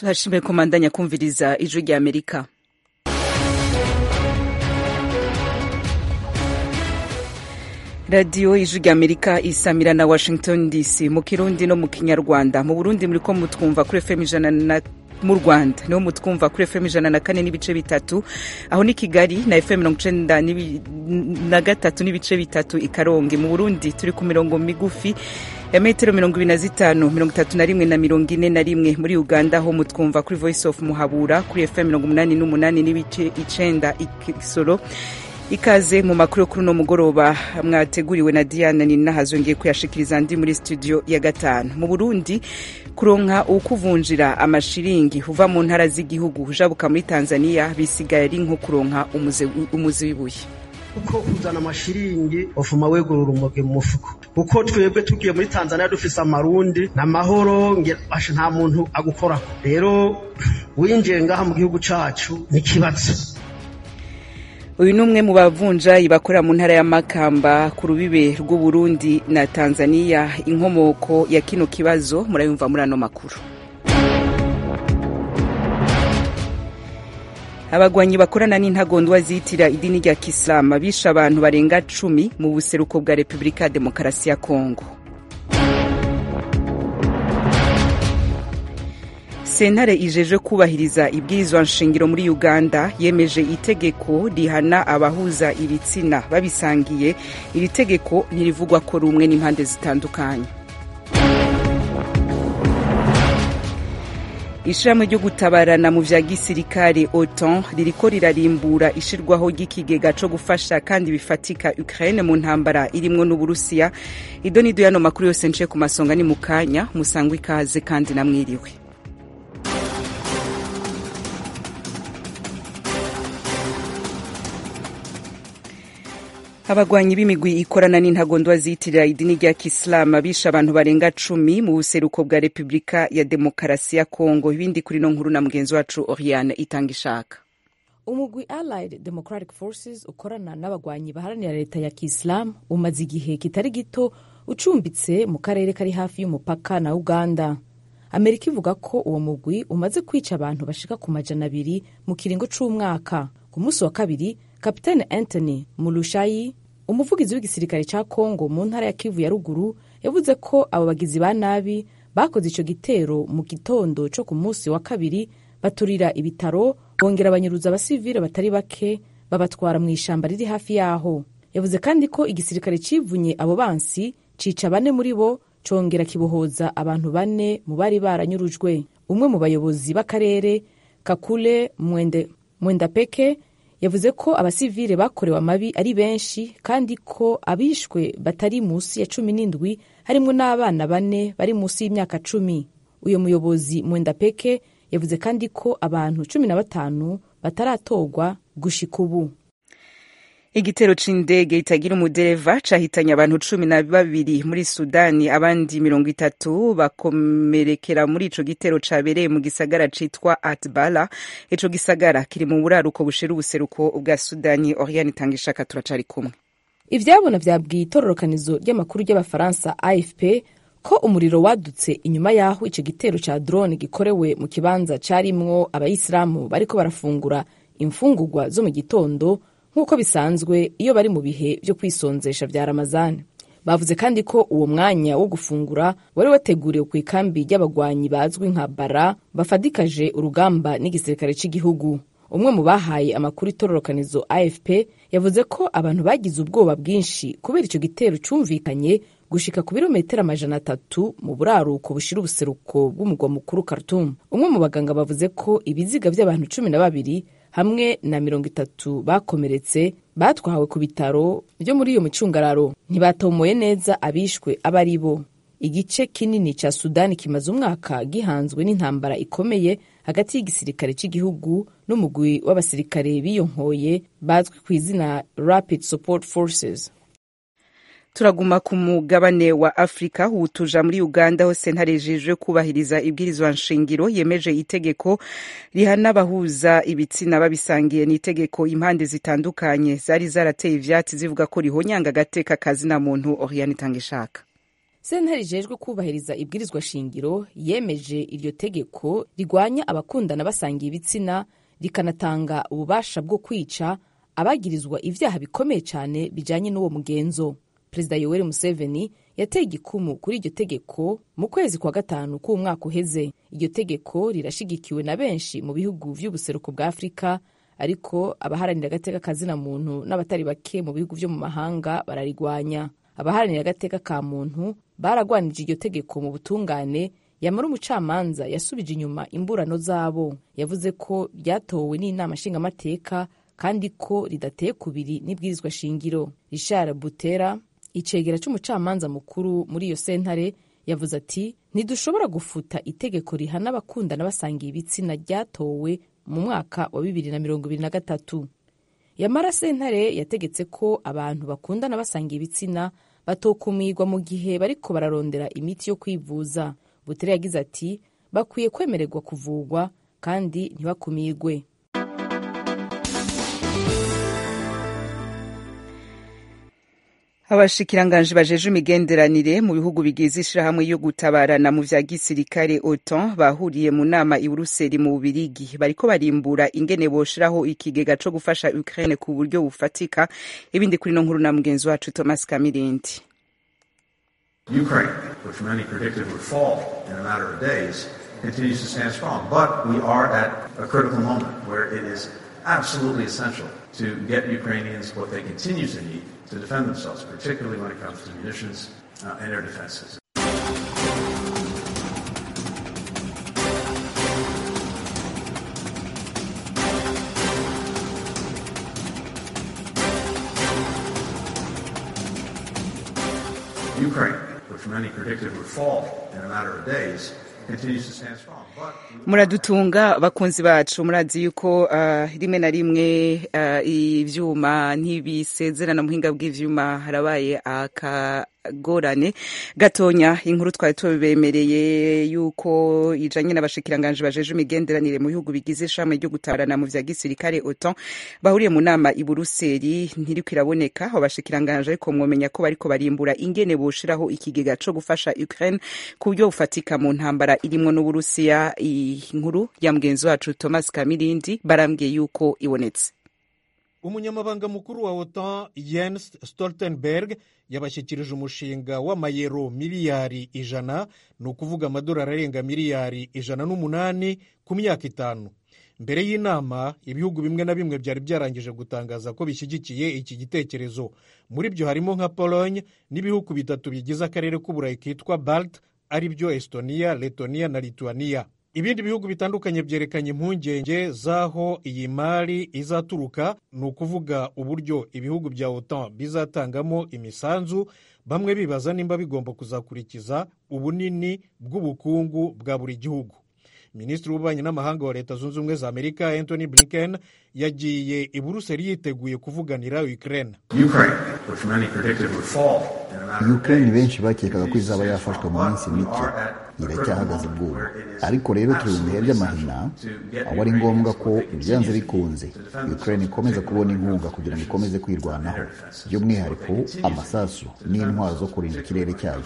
turashimiye komandanya kumviriza ijwi rya Amerika. Radio ijwi rya Amerika isamira na Washington DC mu Kirundi no mu Kinyarwanda. Mu Burundi muriko mutwumva kuri FM mu Rwanda niho mutwumva kuri FM 104 n'ibice bitatu, aho ni Kigali na FM 93 n'ibice bitatu i Karongi. Mu Burundi turi ku mirongo migufi ya metero 25, 31 na 41. Muri Uganda ho mutwumva kuri Voice of Muhabura kuri FM 88 n'ibice 9 Ikisoro. Ikaze mu makuru kuri no mugoroba mwateguriwe na Diana Ninahazongeye kuyashikiriza ndi muri studio ya 5. Mu Burundi kuronka ukuvunjira amashiringi uva mu ntara z'igihugu ujabuka muri Tanzania bisigaye ari nko kuronka umuzi w'ibuye. Uko kuzana amashiringi ofuma wegurura umuge mu mufuko. Uko twebwe tugiye muri Tanzania dufise amarundi na mahoro ngerashe nta muntu agukora. Rero winjiye ngaha mu gihugu cacu ni kibatso. Uyu numwe mu bavunja ibakora mu ntara ya Makamba ku rubibe rw'u Burundi na Tanzania. Inkomoko ya kino kibazo murayumva muri ano makuru. Abagwanyi bakorana n'intagondwa zitira idini rya Kiislamu bisha abantu barenga 10 mu buseruko bwa Republika Demokarasi ya Kongo. Sentare ijeje kubahiriza ibwirizwa nshingiro muri Uganda yemeje itegeko rihana abahuza ibitsina babisangiye. Iri tegeko ntirivugwa ko rumwe n'impande zitandukanye. Ishirahamwe ryo gutabarana mu vya gisirikare OTAN ririko rirarimbura ishirwaho ry'ikigega co gufasha kandi bifatika Ukraine mu ntambara irimwo n'Uburusiya. Idonido yano makuru yose nce ku masonga ni mukanya musangwe ikaze kandi namwiriwe. Abagwanyi b'imigwi ikorana n'intagondwa zitirira idini rya Kiislamu bisha abantu barenga 10 mu buseruko bwa Republika ya Demokarasi ya Kongo. Ibindi kuri no nkuru na mugenzi wacu Oriane Itangishaka. Umugwi Allied Democratic Forces ukorana n'abagwanyi baharanira leta ya Kiislamu umaze igihe kitari gito ucumbitse mu karere kari hafi y'umupaka na Uganda. Amerika ivuga ko uwo mugwi umaze kwica abantu bashika ku 200 mu kiringo c'umwaka. Ku munsi wa kabiri Kapitani Anthony Mulushayi, umuvugizi w'igisirikare ca Kongo mu ntara ya Kivu ya ruguru, yavuze ko abo bagizi ba nabi bakoze ico gitero mu gitondo co ku munsi wa kabiri, baturira ibitaro, bongera abanyuruza abasivile batari bake, babatwara mu ishamba riri hafi yaho. Yavuze kandi ko igisirikare civunye abo bansi cica 4 muri bo, congera kibohoza abantu 4 mu bari baranyurujwe. Umwe mu bayobozi b'akarere, Kakule Mwendapeke, yavuze ko abasivile bakorewe amabi ari benshi kandi ko abishwe batari musi ya 17 harimo n'abana 4 bari musi y'imyaka 10. Uyo muyobozi Mwendapeke yavuze kandi ko abantu 15 bataratorwa gushika ubu. Igitero c'indege itagira umudereva cahitanye abantu 12 muri Sudani, abandi 30 bakomerekera muri ico gitero cabereye mu gisagara citwa Atbala. Ico gisagara kiri mu buraruko bushira ubuseruko bwa Sudani. Oriane Itangishaka turacari kumwe. Ivyabona vyabwiye itororokanizo ry'amakuru y'Abafaransa AFP ko umuriro wadutse inyuma yaho ico gitero ca drone gikorewe mu kibanza carimwo abayisilamu bariko barafungura imfungurwa zo mu gitondo nk'uko bisanzwe iyo bari mu bihe byo kwisonzesha vya Ramazani. Bavuze kandi ko uwo mwanya wo gufungura wari wateguriwe ku ikambi y'abagwanyi bazwi nka Bara bafadikaje urugamba n'igisirikare cy'igihugu. Umwe mu bahaye amakuru itororokanizo AFP yavuze ko abantu bagize ubwoba bwinshi kubera ico gitero cumvikanye gushika ku birometero 300 mu buraruko bushira ubuseruko bw'umugwa mukuru Khartoum. Umwe mu baganga bavuze ko ibiziga by'abantu 12 hamwe na 30 bakomeretse batwawe ku bitaro byo muri iyo micungararo. Ntibatomoye neza abishwe abari bo. Igice kinini ca Sudani kimaze umwaka gihanzwe n'intambara ikomeye hagati y'igisirikare cy'igihugu n'umugwi w'abasirikare biyonkoye bazwi ku izina Rapid Support Forces. Turaguma ku mugabane wa Afrika, utuja muri Uganda hose ntarejejwe kubahiriza ibwirizwa nshingiro yemeje itegeko rihana abahuza ibitsina babisangiye. Ni itegeko impande zitandukanye zari zarateye ivyatsi zivuga ko rihonyanga agateka kazina muntu. Oriane Itangishaka. sentare ijejwe kubahiriza ibwirizwa shingiro yemeje iryo tegeko rigwanya abakundana basangiye ibitsina, rikanatanga ububasha bwo kwica abagirizwa ivyaha bikomeye cyane bijanye n'uwo mugenzo. Perezida Yoweri Museveni yateye igikumu kuri iryo tegeko mu kwezi kwa gatanu k'umwaka uheze. Iryo tegeko rirashigikiwe na benshi mu bihugu vy'ubuseruko bwa Afrika, ariko abaharanira agateka kazina muntu n'abatari bake mu bihugu vyo mu mahanga bararigwanya. Abaharanira agateka ka muntu baragwanije iryo tegeko mu butungane, yamara umucamanza yasubije inyuma imburano zabo. Yavuze ko ryatowe n'inama nshingamateka kandi ko ridateye kubiri n'ibwirizwa shingiro. Richard Butera, icegera c'umucamanza mukuru muri iyo sentare, yavuze ati ntidushobora gufuta itegeko rihana abakundana basangiye ibitsina ryatowe mu mwaka wa 2023. Yamara sentare yategetse ko abantu bakundana basangiye ibitsina batokumirwa mu gihe bariko bararondera imiti yo kwivuza. Butera yagize ati bakwiye kwemererwa kuvugwa kandi ntibakumirwe. Abashikiranganje bajeje imigenderanire mu bihugu bigize ishirahamwe yo gutabarana mu vya gisirikare OTAN bahuriye mu nama i Buruseli mu Bubirigi, bariko barimbura ingene boshiraho ikigega co gufasha Ukraine ku buryo bufatika. Ibindi kuri no nkuru na mugenzi wacu Thomas Kamirindi. Ukraine, which many predicted would fall in a matter of days, continues to stand strong, but we are at a critical moment where it is absolutely essential to get Ukrainians what they continue to need to defend themselves, particularly when it comes to munitions and air defenses. Ukraine, which many predicted would fall in a matter of days, continues to stand strong. Muradutunga bakunzi bacu, murazi yuko rimwe na rimwe ivyuma ntibisezerana muhinga bw'ivyuma, harabaye akagorane gatonya. Inkuru twari tubemereye yuko ijanye n'abashikiranganje bajeje imigenderanire mu bihugu bigize ishami ryo gutarana mu vya gisirikare OTAN bahuriye mu nama i Buruseli ntiriko iraboneka. Abashikiranganje ariko mwomenya ko bariko barimbura ingene boshiraho ikigega co gufasha Ukraine ku buryo bufatika mu ntambara irimwo n'Uburusiya. Inkuru ya mugenzi wacu Thomas Kamirindi barambwiye yuko ibonetse. Umunyamabanga mukuru wa OTAN Jens Stoltenberg yabashyikirije umushinga w'amayero miliyari 100, ni ukuvuga amadolari arenga miliyari 108 ku myaka 5. Mbere y'inama ibihugu bimwe na bimwe byari byarangije gutangaza ko bishyigikiye iki gitekerezo. Muri byo harimo nka Pologne n'ibihugu bitatu bigize akarere k'Uburayi kitwa Balt, ari byo Estonia, Letonia na Lithuania. Ibindi bihugu bitandukanye byerekanye impungenge z'aho iyi mari izaturuka, ni ukuvuga uburyo ibihugu bya OTAN bizatangamo imisanzu, bamwe bibaza nimba bigomba kuzakurikiza ubunini bw'ubukungu bwa buri gihugu. Minisitiri w'ububanyi n'amahanga wa Leta Zunze Ubumwe za Amerika Anthony Blinken yagiye i Buruseli yiteguye kuvuganira Ukraine. Ukraine benshi bakekaga ko izaba yafashwe mu minsi mike, iracyahagaze bw'ubu. Ariko rero turi mu bihe by'amahina, aho ari ngombwa ko ibyanze bikunze Ukraine ikomeza kubona inkunga kugira ngo ikomeze kwirwanaho, by'umwihariko amasasu n'intwaro zo kurinda ikirere cyayo.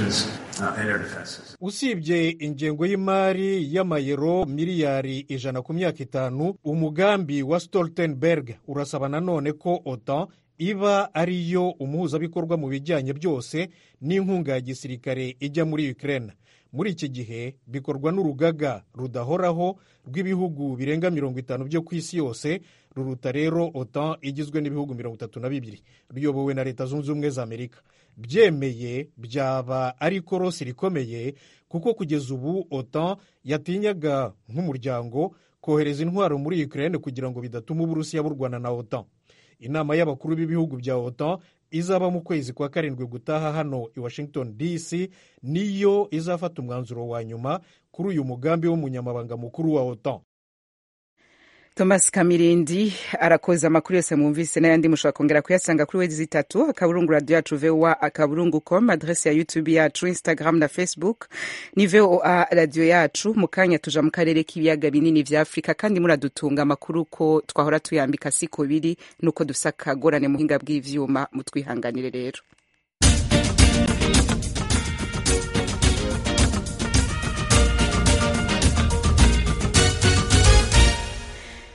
Usibye ingengo y'imari y'amayero miliyari 100 ku myaka 5, umugambi wa Stoltenberg urasaba nanone ko OTAN iba ariyo umuhuzabikorwa mu bijyanye byose n'inkunga ya gisirikare ijya muri Ukraine. Muri iki gihe bikorwa n'urugaga rudahoraho rw'ibihugu birenga 50 byo ku isi yose, ruruta rero OTAN igizwe n'ibihugu 32 ruyobowe na Leta Zunze Ubumwe za Amerika. Byemeye byaba ari korosi rikomeye, kuko kugeza ubu OTAN yatinyaga nk'umuryango kohereza intwaro muri Ukraine kugira ngo bidatuma Uburusiya burwana na OTAN. Inama y'abakuru b'ibihugu bya OTAN izaba mu kwezi kwa 7 gutaha hano i Washington DC, niyo izafata umwanzuro wa nyuma kuri uyu mugambi w'umunyamabanga mukuru wa OTAN. Thomas Kamirindi arakoze. Amakuru yose mwumvise n'ayandi mushobora kongera kuyasanga kuri wezi 3 akaburungu radio yacu VOA@com, adresse ya YouTube yacu, Instagram na Facebook ni VOA radio yacu. Mukanya tuja mu karere k'ibiyaga binini vya Afrika, kandi muradutunga amakuru ko twahora tuyambika siko biri nuko dusaka gorane muhinga bw'ivyuma, mutwihanganire rero.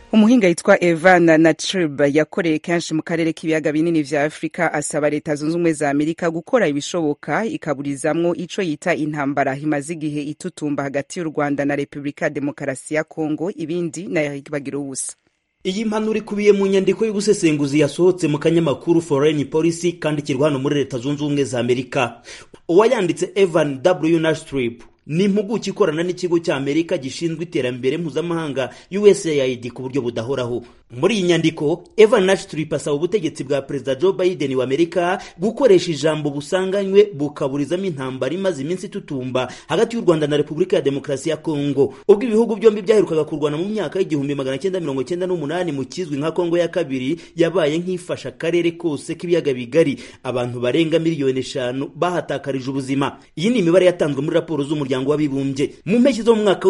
umuhinga yitwa Evan Natrib yakoreye kenshi mu karere k'ibiyaga binini vya Afrika asaba leta zunze ubumwe za Amerika gukora ibishoboka ikaburizamwo ico yita intambara imaze igihe itutumba hagati y'u Rwanda na Repubulika ya Demokarasi ya Kongo. Ibindi na Eric Bagiruwubusa. Iyi mpanuro ikubiye mu nyandiko y'ubusesenguzi yasohotse mu kanyamakuru Foreign Policy kandikirwa hano muri leta zunze ubumwe za Amerika. Uwayanditse Evan W. Natrib ni impuguke ikorana n'ikigo cya Amerika gishinzwe iterambere mpuzamahanga USAID ku buryo budahoraho. Muri iyi nyandiko Evan Natrib asaba ubutegetsi bwa Perezida Joe Biden wa Amerika gukoresha ijambo busanganywe bukaburizamo intambara imaze iminsi tutumba hagati y'u Rwanda na Repubulika ya Demokarasi ya Kongo. Ubwo ibihugu byombi byaherukaga kurwana mu myaka y'1998 mu kizwi nka Kongo ya kabiri, yabaye nk'ifasha akarere kose k'ibiyaga bigari. Abantu barenga miliyoni 5 bahatakarije ubuzima. Iyi ni imibare yatanzwe muri raporo z'umuryango w'abibumbye. Mu mpeshyi zo mu mwaka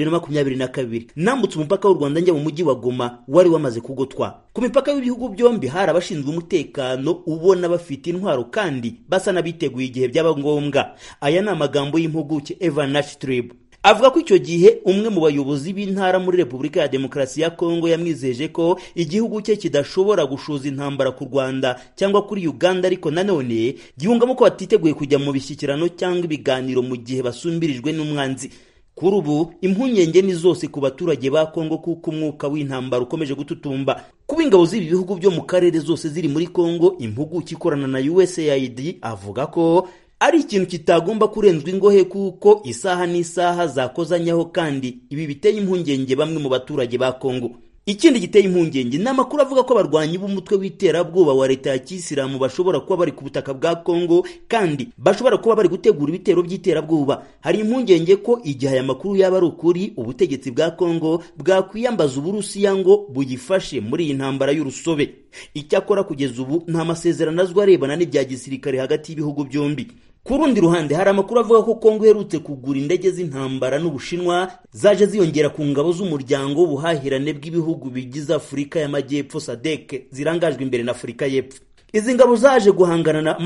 w'2022 nambutse umupaka w'u Rwanda njya mu mujyi wa Goma wari wamaze kugotwa. Ku mipaka y'ibihugu byombi hari abashinzwe umutekano ubona bafite intwaro kandi basa n'abiteguye igihe byaba ngombwa. Aya ni amagambo y'impuguke Evan Natrib. Avuga ko icyo gihe umwe mu bayobozi b'intara muri Repubulika ya Demokarasi ya Kongo yamwizeje ko igihugu cye kidashobora gushoza intambara ku Rwanda cyangwa kuri Uganda, ariko nanone gihungamo ko batiteguye kujya mu bishyikirano cyangwa ibiganiro mu gihe basumbirijwe n'umwanzi. Kuri ubu impungenge ni zose ku baturage ba Kongo kuko umwuka w'intambara ukomeje gututumba. Kuba ingabo z'ibi bihugu byo mu karere zose ziri muri Kongo, impuguke ikorana na USAID avuga ko ari ikintu kitagomba kurenzwa ingohe kuko isaha n'isaha zakozanyaho, kandi ibi biteye impungenge bamwe mu baturage ba Kongo. Ikindi giteye impungenge ni amakuru avuga ko abarwanyi b'umutwe w'iterabwoba wa leta ya Kisilamu bashobora kuba bari ku butaka bwa Kongo kandi bashobora kuba bari gutegura ibitero by'iterabwoba. Hari impungenge ko igihe aya makuru yaba ari ukuri, ubutegetsi bwa Kongo bwakwiyambaza Uburusiya ngo buyifashe muri iyi ntambara y'urusobe. Icyakora kugeza ubu nta masezerano azwi arebana n'ibya gisirikare hagati y'ibihugu byombi. Ku rundi ruhande hari amakuru avuga ko Kongo iherutse kugura indege z'intambara n'Ubushinwa zaje ziyongera ku ngabo z'umuryango w'ubuhahirane bw'ibihugu bigize Afurika y'Amajyepfo SADC zirangajwe imbere na Afurika y'Epfo. Izi ngabo zaje guhangana na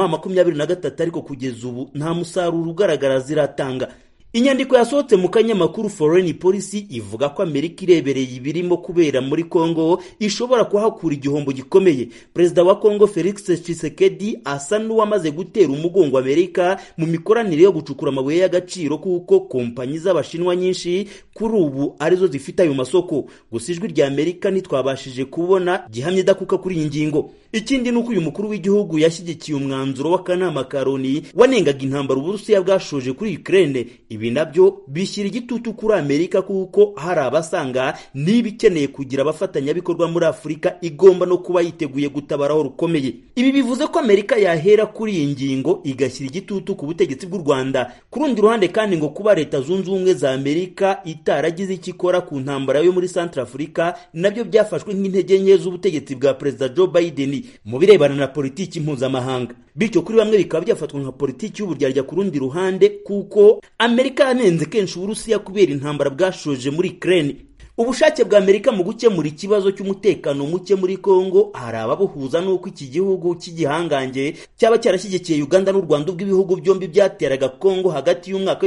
M23 ariko kugeza ubu nta musaruro ugaragara ziratanga. Inyandiko yasohotse mu kanyamakuru Foreign Policy ivuga ko Amerika irebereye ibirimo kubera muri Kongo ishobora kuhakura igihombo gikomeye. Perezida wa Kongo Felix Tshisekedi asa n'uwamaze gutera umugongo Amerika mu mikoranire yo gucukura amabuye y'agaciro kuko kompanyi z'Abashinwa nyinshi kuri ubu arizo zifite ayo masoko. Gusa ijwi rya Amerika ntitwabashije kubona gihamye dakuka kuri iyi ngingo. Ikindi nuko uyu mukuru w'igihugu yashyigikiye umwanzuro w'akanama ka Loni wanengaga intambara Uburusiya bwashoje kuri Ukraine. Ibi nabyo bishyira igitutu kuri Amerika kuko hari abasanga niba ikeneye kugira abafatanyabikorwa muri Afurika igomba no kuba yiteguye gutabaraho rukomeye. Ibi bivuze ko Amerika yahera kuri iyi ngingo igashyira igitutu ku butegetsi bw'u Rwanda. Ku rundi ruhande kandi ngo kuba leta zunze ubumwe za Amerika itaragize ikikora ku ntambara yo muri Central Africa nabyo byafashwe nk'intege nke z'ubutegetsi bwa Perezida Joe Biden mu birebana na politiki mpuzamahanga. Bityo kuri bamwe bikaba byafatwa nka politiki y'uburyarya ku rundi ruhande kuko Amerika yanenze kenshi Uburusiya kubera intambara bwashoje muri Ukraine. Ubushake bwa Amerika mu gukemura ikibazo cy'umutekano muke muri Kongo hari ababuhuza n'uko iki gihugu cy'igihangange cyaba cyarashyigikiye Uganda n'u Rwanda ubw'ibihugu byombi byateraga Kongo hagati y'umwaka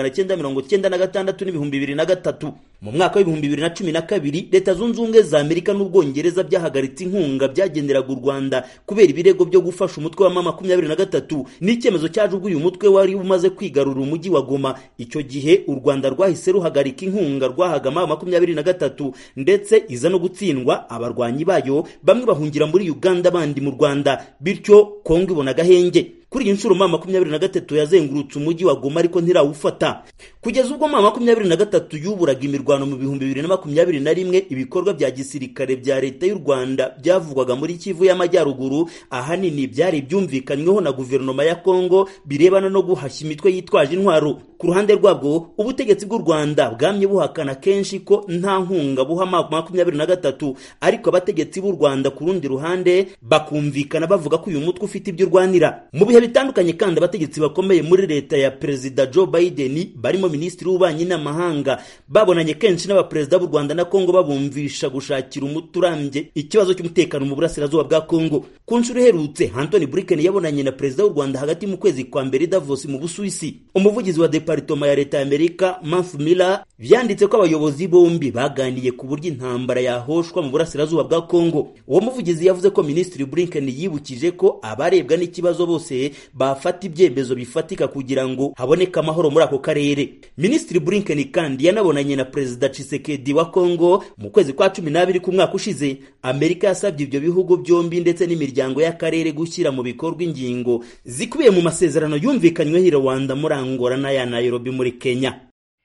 w'1996 n'2003. Mu mwaka w'2012 leta zunze ubumwe za Amerika n'Ubwongereza byahagaritse inkunga byagenderaga u Rwanda kubera ibirego byo gufasha umutwe wa M23 n'icyemezo cyaje ubwo uyu mutwe wari umaze kwigarura umujyi wa Goma. Icyo gihe u Rwanda rwahise ruhagarika inkunga rwahaga M23 ndetse iza no gutsindwa abarwanyi bayo bamwe bahungira muri Uganda abandi mu Rwanda, bityo Kongo ibona gahenge. Kuri iyi nshuro M23 yazengurutse umujyi wa Goma ariko ntirawufata. Kugeza ubwo M23 yuburaga imirwano mu 2021 ibikorwa bya gisirikare bya leta y'u Rwanda byavugwaga muri Kivu y'Amajyaruguru ahanini byari byumvikanyweho na guverinoma ya Kongo birebana no guhashya imitwe yitwaje intwaro. Ku ruhande rwabwo ubutegetsi bw'u Rwanda bwamye buhakana kenshi ko nta nkunga buha M23, ariko abategetsi b'u Rwanda ku rundi ruhande bakumvikana bavuga ko uyu mutwe ufite ibyo urwanira. Mu bihe bihe bitandukanye kandi abategetsi bakomeye muri leta ya Perezida Joe Biden barimo Minisitiri w'Ububanyi n'Amahanga babonanye kenshi n'abaperezida b'u Rwanda na Kongo babumvisha gushakira umuti urambye ikibazo cy'umutekano mu burasirazuba bwa Kongo. Ku nshuro iherutse Anthony Blinken yabonanye na Perezida w'u Rwanda hagati mu kwezi kwa mbere Davos mu Busuwisi. Umuvugizi wa Department ya Leta ya Amerika Matthew Miller byanditse ko abayobozi bombi baganiye ku buryo intambara yahoshwa mu burasirazuba bwa Kongo. Uwo muvugizi yavuze ko Minisitiri Blinken yibukije ko abarebwa n'ikibazo bose bafata ibyemezo bifatika kugira ngo haboneke amahoro muri ako karere. Minisitiri Blinken kandi yanabonanye na Perezida Tshisekedi wa Kongo mu kwezi kwa 12 ku mwaka ushize. Amerika yasabye ibyo bihugu byombi ndetse n'imiryango y'akarere gushyira mu bikorwa ingingo zikubiye mu masezerano yumvikanyweho i Rwanda muri Angola n'aya Nairobi muri Kenya.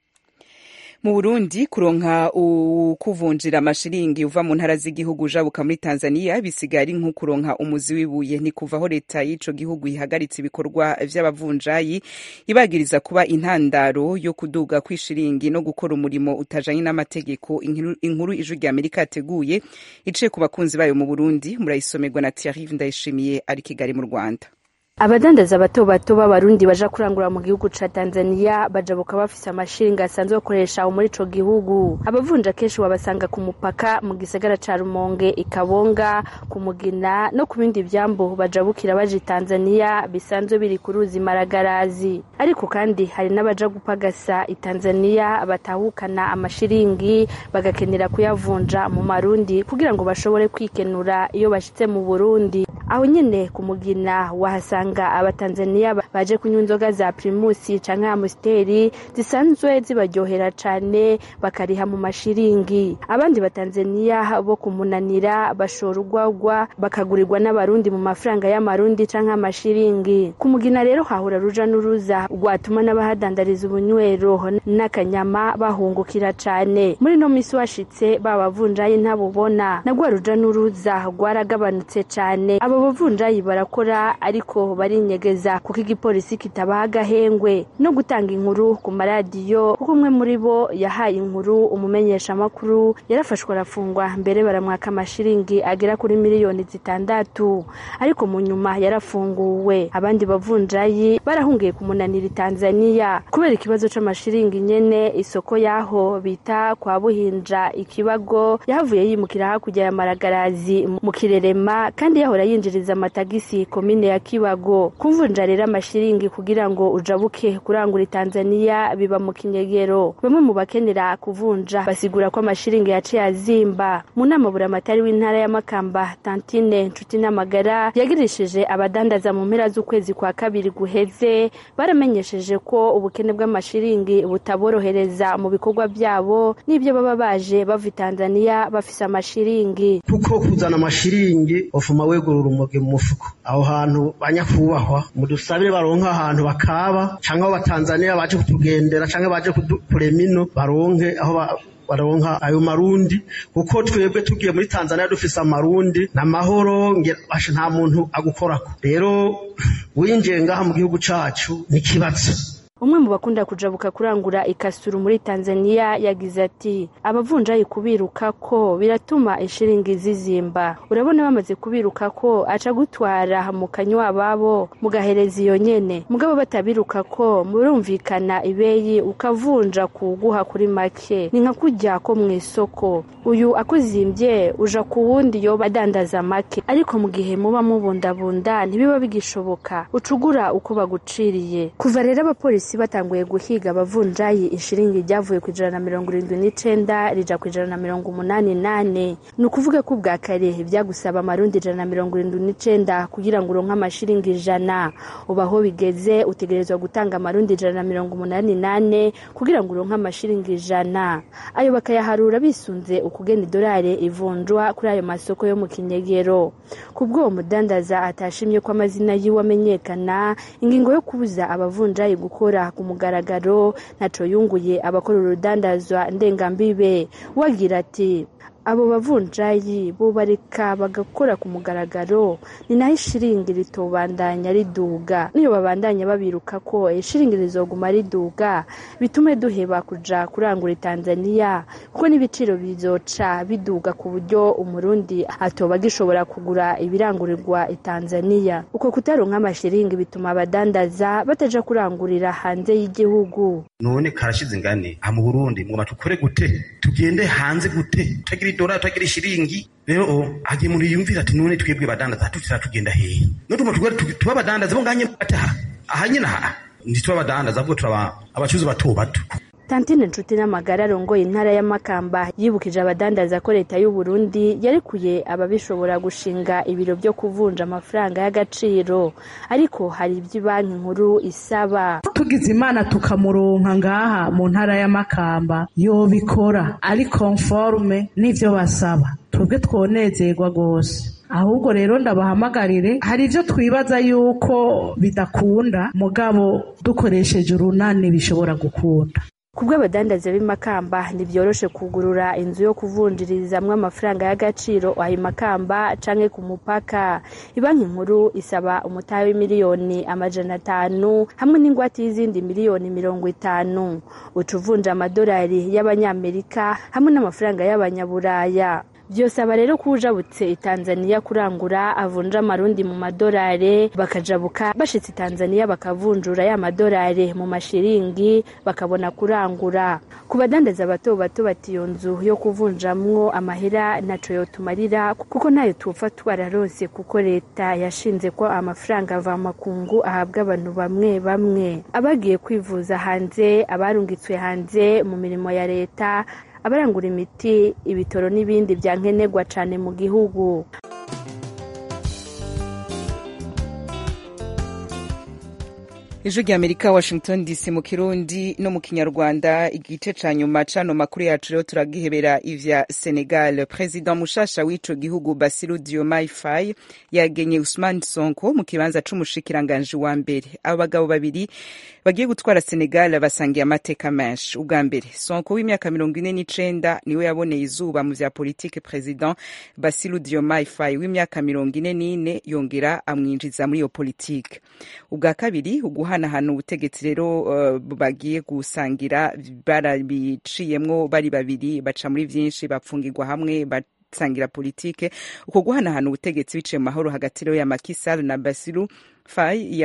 Mu Burundi kuronka ukuvunjira amashiringi uva mu ntara z'igihugu ujabuka muri Tanzania bisigari nko kuronka umuzi wibuye. Ni kuvaho leta y'ico gihugu ihagaritse ibikorwa vy'abavunjayi ibagiriza kuba intandaro yo kuduga kw'ishiringi no gukora umurimo utajanye n'amategeko. Inkuru Ijwi rya Amerika yateguye iciye ku bakunzi bayo mu Burundi, murayisomerwa na Thierry Ndayishimiye ari Kigali mu Rwanda. Abadandaza bato bato b'abarundi baja kurangura mu gihugu ca Tanzania bajabuka bafise amashiringi asanzwe bakoresha muri ico gihugu. Abavunja kenshi wabasanga ku mupaka mu gisagara ca Rumonge, Ikabonga, ku Mugina no ku bindi vyambo bajabukira baje Tanzania bisanzwe biri ku ruzi Maragarazi. Ariko kandi hari n'abaja gupagasa i Tanzania batahukana amashiringi bagakenera kuyavunja mu marundi kugira ngo bashobore kwikenura iyo bashitse mu Burundi. Aho nyene ku Mugina wahasanga abatanzania baje kunywa inzoga za Primus canke Amstel zisanzwe zibaryohera cane bakariha mu mashiringi. Abandi batanzania bo kumunanira bashora urwagwa bakagurirwa n'abarundi mu mafaranga y'amarundi canke amashiringi. Ku Mugina rero hahura ruja n'uruza rwatuma n'abahadandariza ubunywero n'akanyama bahungukira cane. Muri no misi washitse babavunjaye ntabubona na gwa ruja n'uruza rwaragabanutse cane. Abavunjayi barakora ariko barinyegeza kuko igipolisi kitabaha agahengwe no gutanga inkuru ku maradiyo. Kuko umwe muri bo yahaye inkuru umumenyesha makuru yarafashwe arafungwa, mbere baramwaka amashiringi agera kuri miliyoni 6, ariko mu nyuma yarafunguwe. Abandi bavunjayi barahungiye kumunanira Tanzania kubera ikibazo c'amashiringi nyene. Isoko yaho bita kwa Buhinja Ikibago yahavuye yimukira hakurya ya Maragarazi mu Kirerema, kandi yahora yinjiriza amatagisi komine ya Kibago. Kuvunja rero amashiringi kugira ngo ujabuke kurangura Tanzania biba mu kinyegero. Bamwe mu bakenera kuvunja basigura ko amashiringi yaciye azimba. Mu nama buramatari w'intara ya Makamba Tantine Nshuti n'Amagara yagirishije abadandaza mu mpera z'ukwezi kwa kabiri guheze, baramenyesheje ko ubukene bw'amashiringi butaborohereza mu bikorwa byabo n'ibyo baba baje bava Tanzania bafise amashiringi. Kuko kuzana amashiringi ofuma wegurura umuge mu mufuko. Aho hantu banyakubahwa mudusabire baronka ahantu bakaba canke abo batanzania baje kutugendera canke baje kuremino baronke aho baronka ayo marundi. Kuko twebwe tugiye muri Tanzania dufise amarundi na mahoro nta muntu agukorako. Rero winjiye ngaha mu gihugu cacu ni kibatse. Umwe mu bakunda kujabuka kurangura ikasuru muri Tanzania yagize ati abavunjayi kubiruka ko biratuma ishiringi zizimba. Urabona bamaze kubiruka ko aca gutwara mu kanywa babo mugahereza iyo nyene, mugabo batabiruka ko murumvikana ibeyi ukavunja kuguha kuri make. Ni nka kujya ko mu isoko, uyu akuzimbye uja ku wundi yo badandaza make, ariko mu gihe muba mubundabunda ntibiba bigishoboka ucugura uko baguciriye. Kuva rero abapolisi batanguye guhiga abavunjayi, ishiringi ryavuye ku 179 rija ku 188. Ni ukuvuga ko bwa kare byagusaba amarundi 179 kugira ngo uronke amashiringi 100. Ubaho bigeze utegerezwa gutanga amarundi 188 kugira ngo uronke amashiringi 100. Ayo bakayaharura bisunze ukugena idolari ivunjwa kuri ayo masoko yo mu kinyegero. Kubwo uwo mudandaza atashimye ko amazina yiwe amenyekana, ingingo yo kubuza abavunjayi gukora ku mugaragaro naco yunguye abakora urudandazwa ndengambibe. Wagira ati abo bavunjayi bo bareka bagakora ku mugaragaro, ni naho ishiringi ritobandanya riduga. Niyo babandanya babiruka ko ishiringi rizoguma riduga, bitume duheba kuja kurangura Tanzania, kuko n'ibiciro bizoca biduga ku buryo umurundi atoba gishobora kugura ibirangurirwa Tanzania. Uko kutaronka amashiringi bituma abadandaza bataja kurangurira hanze y'igihugu. None karashize ngane mu Burundi ngo batukore gute, tugende hanze gute, tagira idora tagira ishiringi. Rero agiye muri yumvira ati none twebwe badandaza tutira tugenda hehe, no tuba badandaza bo nganye bataha ahanyina nditwa badandaza bwo turaba abacuzi bato bato. Tantine Nshuti n'amagara arongoye intara ya Makamba yibukije abadandaza ko leta y'u Burundi yarekuye ababishobora gushinga ibiro byo kuvunja amafaranga y'agaciro, ariko hari ibyo banki nkuru isaba. Tugize Imana tukamuronka ngaha mu ntara ya Makamba yobikora ari conforme n'ivyo basaba, twebwe twonezerwa gose. Ahubwo rero ndabahamagarire, hari ivyo twibaza yuko bidakunda, mugabo dukoresheje urunani bishobora gukunda. Kubwo abadandaza b'Imakamba ntibyoroshe kugurura inzu yo kuvunjirizamwe amafaranga y'agaciro aho Makamba canke ku mupaka. Ibanki nkuru isaba umutahe w'imiliyoni 500 hamwe n'ingwate y'izindi miliyoni 50, ucuvunja amadolari y'abanyamerika hamwe n'amafaranga y'abanyaburaya. Byosaba rero kujabutse Tanzania kurangura avunja amarundi mu madolari, bakajabuka bashitse Tanzania bakavunjura ya madolari mu mashiringi bakabona kurangura. Kubadandaza bato bato batiyo nzu yo kuvunjamwo amahera naco yotumarira, kuko nayo tufa twararose, kuko leta yashinze ko amafaranga ava makungu ahabwa abantu bamwe bamwe. Abagiye kwivuza hanze, abarungitswe hanze mu mirimo ya leta, abarangura imiti, ibitoro n'ibindi byankenerwa cane mu gihugu. Ijwi ry'Amerika, Washington DC, mu Kirundi no mu Kinyarwanda. Igice ca nyuma cano makuru yacu rero turagihebera ivya Senegal. President mushasha w'ico gihugu Bassirou Diomaye Faye yagenye Ousmane Sonko mu kibanza c'umushikiranganje wa mbere. Abagabo babiri bagiye gutwara Senegal basangiye amateka menshi. Ubwa mbere Sonko w'imyaka 49 niwe yaboneye izuba mu vya politike. President Bassirou Diomaye Faye w'imyaka 44 yongera amwinjiza muri iyo politike. Ubwa kabiri uguhanahana ubutegetsi rero bagiye gusangira barabiciyemwo bari babiri, baca muri vyinshi, bapfungirwa hamwe, basangira politike. Uko guhanahana ubutegetsi biciye mu mahoro hagati rero ya Macky Sall na Bassirou Faye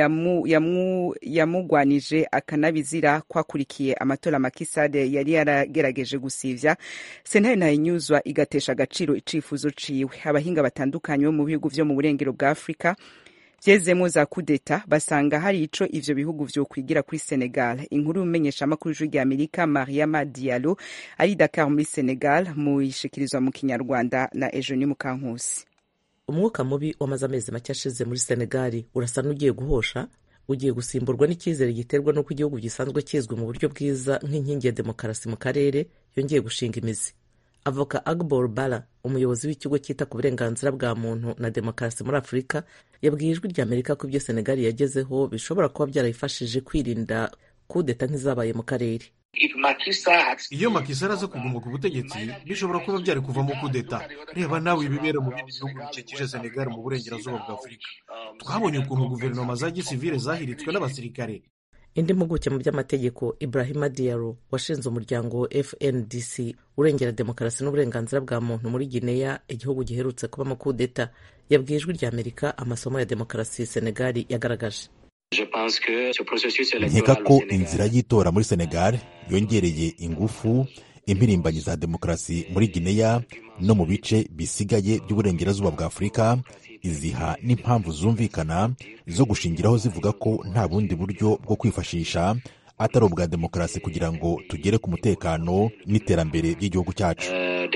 yamugwanije akanabizira kwakurikiye amatora Macky Sall yari yaragerageje gusivya. Sentare ntayinyuzwa igatesha agaciro icifuzo ciwe. Abahinga batandukanye mu bihugu vyo mu burengero bwa Afrika vyezemwo za kudeta basanga hari ico ivyo bihugu vyo kwigira kuri Senegal. Inkuru y'umumenyesha makuru y'Ijwi ry'Amerika Mariama Diallo ari Dakar muri Senegal, mu ishikirizwa mu Kinyarwanda na Eugenie Mukankusi. Umwuka mubi wamaze amezi make ashize muri Senegal urasa n'ugiye guhosha, ugiye gusimburwa n'icyizere giterwa n'uko igihugu gisanzwe kizwi mu buryo bwiza nk'inkingi ya demokarasi mu karere yongeye gushinga imizi. Avoka Agbor Bala, umuyobozi w'ikigo cyita ku burenganzira bwa muntu na demokarasi muri Afurika, yabwiye Ijwi ry'Amerika ko ibyo Senegal yagezeho bishobora kuba byarayifashije kwirinda kudeta nk'izabaye mu karere. Iyo Macky Sall aza kuguma ku butegetsi bishobora kuba byari kuvamo kudeta. Reba nawe ibibera mu bindi bihugu bikikije Senegal mu burengerazuba bwa Afurika. Twabonye ukuntu guverinoma za gisivile zahiritswe n'abasirikare. Indi mpuguke mu by'amategeko Ibrahima Diallo washinze umuryango FNDC urengera demokarasi n'uburenganzira bwa muntu muri Guinea, igihugu giherutse kubamo kudeta, yabwiye Ijwi ry'Amerika amasomo ya demokarasi Senegal yagaragaje. Nkeka ko inzira y'itora muri Senegal yongereye ingufu impirimbanyi za demokarasi muri Guinea no mu bice bisigaye by'uburengerazuba bwa Afurika, iziha n'impamvu zumvikana zo gushingiraho zivuga ko nta bundi buryo bwo kwifashisha atari ubwa demokarasi kugira ngo tugere ku mutekano n'iterambere ry'igihugu cyacu.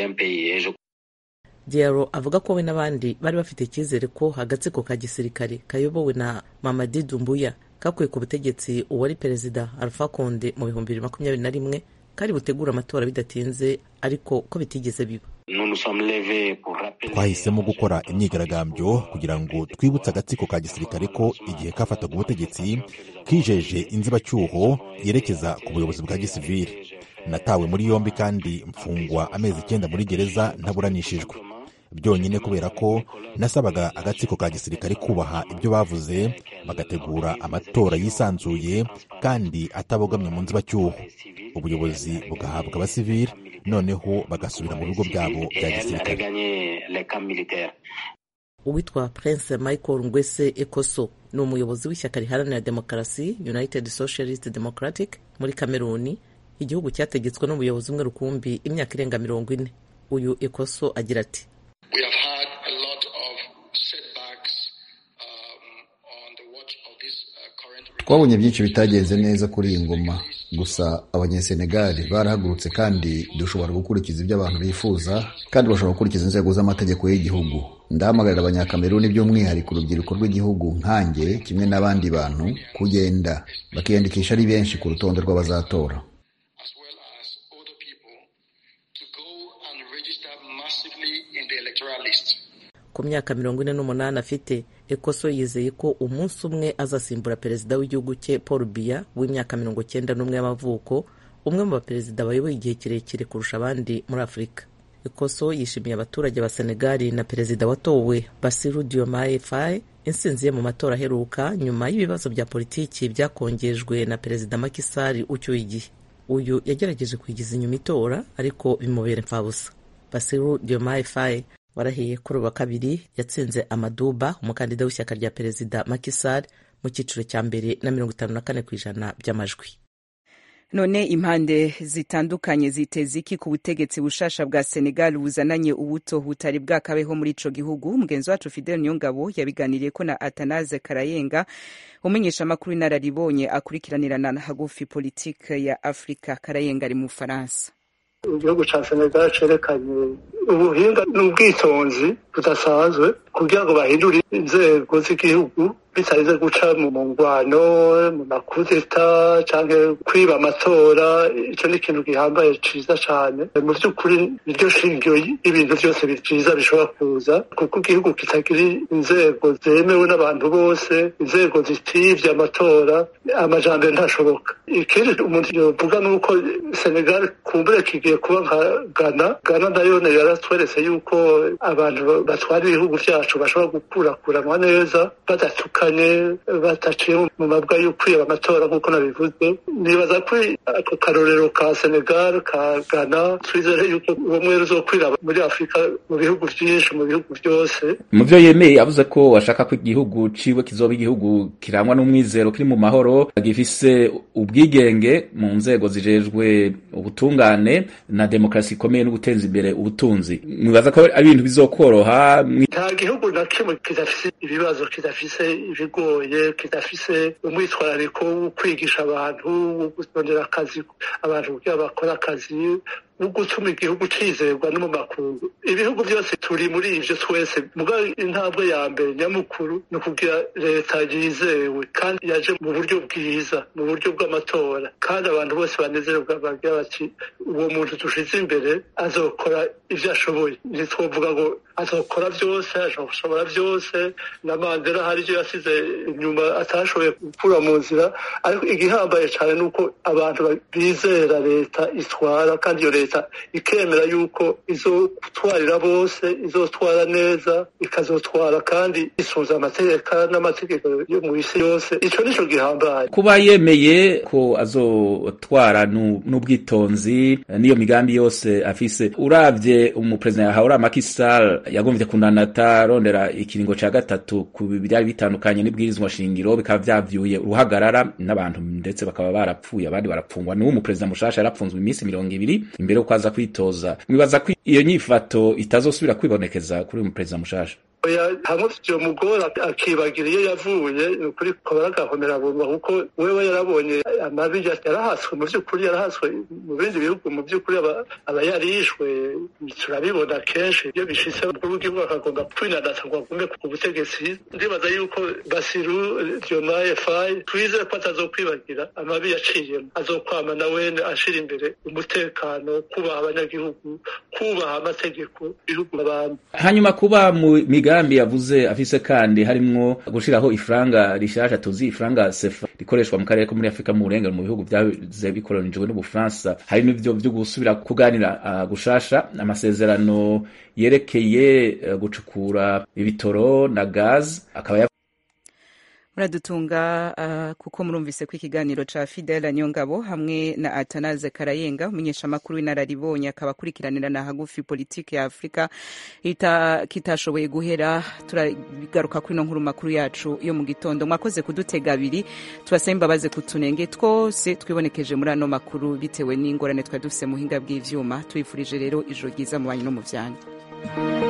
Diallo avuga ko we n'abandi bari bafite icyizere ko agatsiko ka gisirikare kayobowe na Mamadi Doumbouya kakuye ku butegetsi uwari perezida Alpha Condé mu 2021 kari butegura amatora bidatinze, ariko ko bitigeze biba. Twahisemo gukora imyigaragambyo kugira ngo twibutse agatsiko ka gisirikare ko igihe kafataga ubutegetsi kijeje inzibacyuho yerekeza ku buyobozi bwa gisivile. natawe muri yombi kandi mfungwa amezi 9 muri gereza ntaburanishijwe, byonyine kubera ko nasabaga agatsiko ka gisirikare kubaha ibyo bavuze bagategura amatora yisanzuye kandi atabogamye mu nzibacyuho, ubuyobozi bugahabwa abasivili noneho bagasubira mu bigo byabo bya gisirikare. Uwitwa Prince Michael Ngwese Ekoso ni umuyobozi w'ishyaka riharanira demokarasi United Socialist Democratic muri Kameruni, igihugu cyategetswe n'ubuyobozi umwe rukumbi imyaka irenga 40. Uyu Ekoso agira ati: twabonye byinshi bitagenze neza kuri iyi ngoma, gusa abanyesenegali barahagurutse kandi dushobora gukurikiza ibyo abantu bifuza kandi bashobora gukurikiza inzego z'amategeko y'igihugu. Ndahamagarira abanyakameruni by'umwihariko urubyiruko rw'igihugu nkanjye kimwe n'abandi bantu kugenda bakiyandikisha ari benshi ku rutonde rw'abazatora. Ku myaka 48 afite, Ekoso yizeye ko umunsi umwe azasimbura perezida w'igihugu cye Paul Biya w'imyaka 91 y'amavuko, umwe mu baperezida bayoboye igihe kirekire kurusha abandi muri Afurika. Ekoso yishimiye abaturage ba Senegal na perezida watowe Bassirou Diomaye Faye insinzi ye mu matora aheruka nyuma y'ibibazo bya politiki byakongejwe na perezida Macky Sall ucyuye igihe. Uyu yagerageje kwigiza inyuma itora ariko bimubera imfabusa. Bassirou Diomaye Faye warahiye kuri uwa kabiri yatsinze Amaduba, umukandida w'ishyaka rya perezida Macky Sall mu cyiciro cya mbere na 54% by'amajwi. None impande zitandukanye ziteze iki ku butegetsi bushasha bwa Senegal buzananye ubuto butari bwakabeho muri ico gihugu? Mugenzi wacu Fidel Nyongabo yabiganiriye ko na Atanaze Karayenga, umenyesha makuru inararibonye akurikiranirana hagufi politike ya Afrika. Karayenga ari mu Faransa. Igihugu ca Senegal cerekanye ubuhinga n'ubwitonzi budasanzwe kugira ngo bahindure inzego z'igihugu bitarize guca mu ngwano, mu makudeta canke kwiba amatora. Ico ni ikintu gihambaye ciza cane. Mu vy'ukuri niryo shingiro y'ibintu vyose byiza bishobora kuza, kuko igihugu kitagira inzego zemewe n'abantu bose, inzego zitivye amatora, amajambere ntashoboka. Ikindi umuntu yovuga nuko Senegal kumbure kigiye kuba nka Ghana nayo yaratweretse yuko abantu batwara ibihugu vyacu bashobora gukurakuranwa neza badatuka bataciye mu mabwa yo kwiba amatora nk'uko nabivuze. Nibaza ko ako karorero ka Senegal ka Ghana twizere yuko ubumwe ruzokwira muri Afurika mu bihugu vyinshi, mu bihugu byose. Mu vyo yemeye avuze ko ashaka ko igihugu ciwe kizoba igihugu kirangwa n'umwizero, kiri mu mahoro, gifise ubwigenge mu nzego zijejwe ubutungane na demokarasi ikomeye no guteza imbere ubutunzi. Mwibaza ko ari ibintu bizokoroha? Nta gihugu na kimwe kidafise ibibazo, kidafise ibigoye, kidafise umwitwarariko wo kwigisha abantu, wo gutondera akazi abantu kugira bakora akazi, no gutuma igihugu cizerwa no mu makungu. Ibihugu byose turi muri ivyo twese, muga intambwe ya mbere nyamukuru ni ukugira leta yizewe kandi yaje mu buryo bwiza, mu buryo bw'amatora, kandi abantu bose banezerwa bagira bati uwo muntu dushize imbere azokora ivyo ashoboye. Ntitwovuga ngo azokora byose, azoshobora byose, na Mandela hari ivyo yasize inyuma atashoboye gukura mu nzira, ariko igihambaye cyane nuko abantu bizera leta itwara, kandi iyo leta ikemera yuko izotwarira bose, izotwara neza, ikazotwara kandi isunza n'amategeko yo mu isi yose. Ico nico gihambaye. Kuba yemeye ko azotwara n'ubwitonzi niyo migambi yose afise. Uravye umupresident Haura Macky Sall yagomvye kunanata rondera ikiringo ca gatatu ku byari bitandukanye n'ibwirizwa shingiro, bikaba vyavyuye uruhagarara n'abantu ndetse bakaba barapfuye, abandi barapfungwa. N'uwo umupresident mushasha yarapfunzwe iminsi 20 imbere uko aza kwitoza. Mwibaza ko iyo nyifato itazosubira kwibonekeza kuri uyu mupresident mushasha? Hamwe vyo mugora akibagira iyo yavuye kuri kobaragahomera bomba, kuko wewe yarabonye amabi yarahaswe, mu vy'ukuri yarahaswe mu bindi bihugu, mu vy'ukuri abayarishwe turabibona kenshi. Iyo bishitse ubwo akagomba kwinanata ngo agume ku butegetsi, ndibaza yuko Bassirou Diomaye Faye twize ko atazokwibagira amabi yaciyemo, azokwama nawene ashira imbere umutekano, kubaha abanyagihugu, kubaha amategeko, ibihugu abantu. Hanyuma kuba mu migambi migambi yavuze afise kandi harimwo gushiraho ifranga rishasha tuzi ifranga sefa rikoreshwa mu karere ko muri Afrika mu burengero mu bihugu byaze bikolonijwe n'Ubufaransa. Hari n'ivyo byo gusubira kuganira gushasha amasezerano yerekeye gucukura ibitoro na gaz akaba muradutunga kuko murumvise ko ikiganiro ca Fidel Nyongabo hamwe na Atanaze Karayenga umunyeshamakuru w'inararibonye akaba akurikiranira na hagufi politike ya Afrika kitashoboye guhera. Turabigaruka kuri no nkuru makuru yacu yo mu gitondo. Mwakoze kudutega abiri, tubasaba imbabazi kutunenge twose twibonekeje muri ano makuru bitewe n'ingorane twari dufise mu hinga bw'ivyuma. Twifurije rero ijoro ryiza mu banyu no mu vyanya.